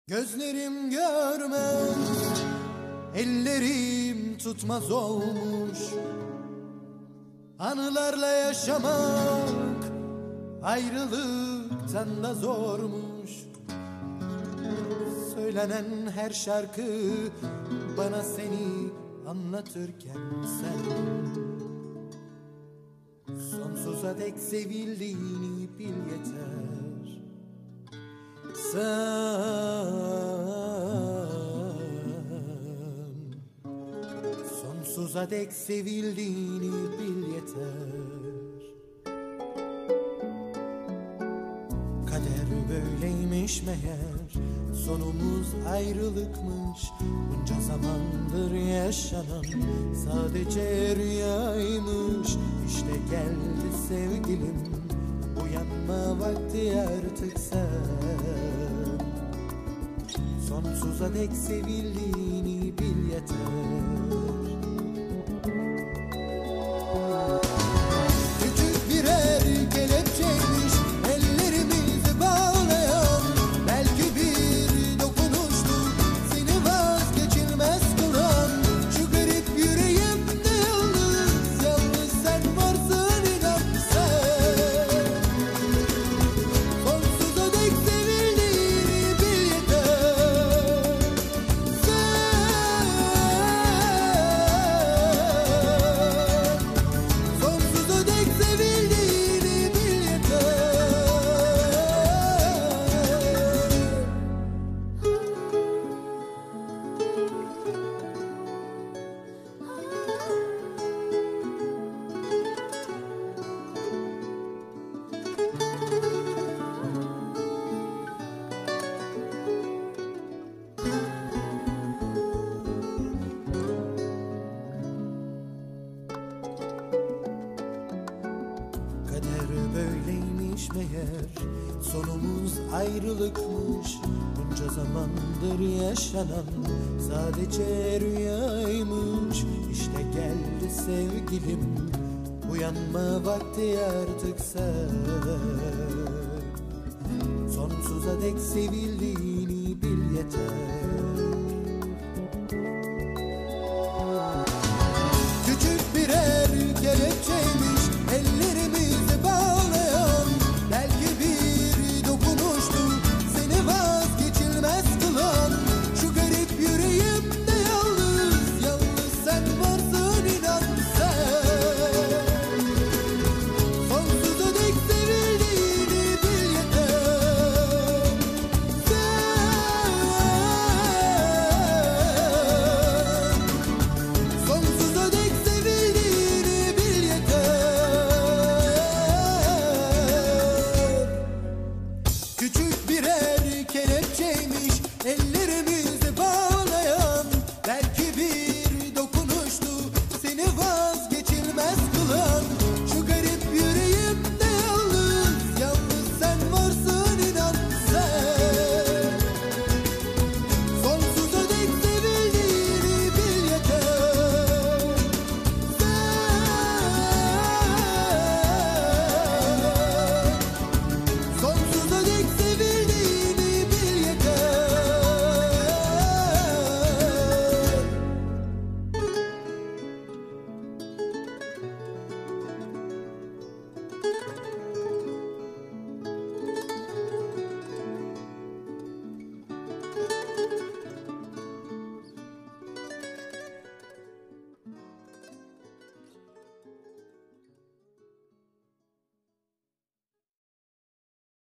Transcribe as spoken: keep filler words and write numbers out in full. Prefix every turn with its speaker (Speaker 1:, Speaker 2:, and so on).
Speaker 1: Gözlerim görmez, ellerim tutmaz olmuş. Anılarla yaşamak ayrılıktan da zormuş. Söylenen her şarkı bana seni anlatırken sen sonsuza dek sevildiğini bil yeter. Sen sonsuza dek sevildiğini bil yeter. Kader böyleymiş meğer, sonumuz ayrılıkmış. Bunca zamandır yaşanan sadece rüyaymış. İşte geldi sevgilim, uyanma vakti artık sen. Sonsuza dek sevildiğini bil yeter. Küçük birer kelepçeymiş ellerimizi bağlayan. Belki bir dokunuştu seni vazgeçilmez kılan. Şu garip yüreğimde yalnız, yalnız sen varsın, inan sen. Sonsuza dek sevildiğini bil yeter. Sen sonsuza dek sevildiğini bil yeter. Kader böyleymiş meğer, sonumuz ayrılıkmış. Bunca zamandır yaşanan sadece rüyaymış. İşte geldi sevgilim, uyanma vakti artık sen. Sonsuza dek sevildiğini bil yeter. Küçük birer kelepçeymiş ellerimizi bağlayan. Belki bir dokunuştu seni vazgeçilmez kılan. Şu garip yüreğimde yalnız, yalnız sen varsın, inan sen. Sonsuza dek sevildiğini bil yeter. Sen sonsuza dek sevildiğini bil yeter. Küçük birer kelepçeymiş ellerimizi bağlayan. Belki bir dokunuştu seni vazgeçilmez kılan. Şu garip yüreğimde yalnız, yalnız sen varsın, inan sen. Sonsuza dek sevildiğini bil yeter. Sen sonsuza dek sevildiğini bil yeter.